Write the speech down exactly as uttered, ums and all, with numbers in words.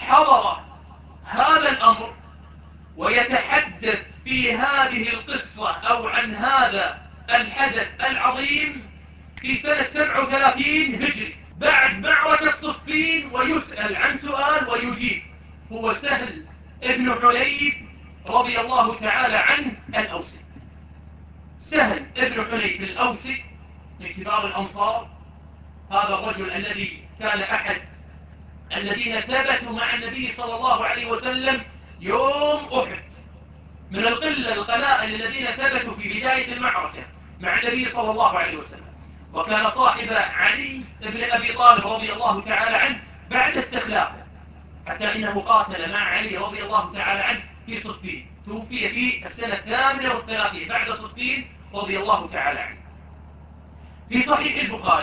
حضر هذا الأمر ويتحدث في هذه القصة أو عن هذا الحدث العظيم في سنة سبع وثلاثين هجري بعد معركة صفين، ويسأل عن سؤال ويجيب. هو سهل ابن حنيف رضي الله تعالى عنه الأوسي. سهل ابن حنيف الأوسي من كبار الأنصار، هذا الرجل الذي كان أحد الذين ثبتوا مع النبي صلى الله عليه وسلم يوم أحد، من القلة القلائل الذين ثبتوا في بداية المعركة مع النبي صلى الله عليه وسلم، وكان صاحب علي بن أبي طالب رضي الله تعالى عنه بعد استخلافه، حتى إنه قاتل مع علي رضي الله تعالى عنه في صفين، توفي في السنة الثامنة والثلاثين بعد صفين رضي الله تعالى عنه. في صحيح البخاري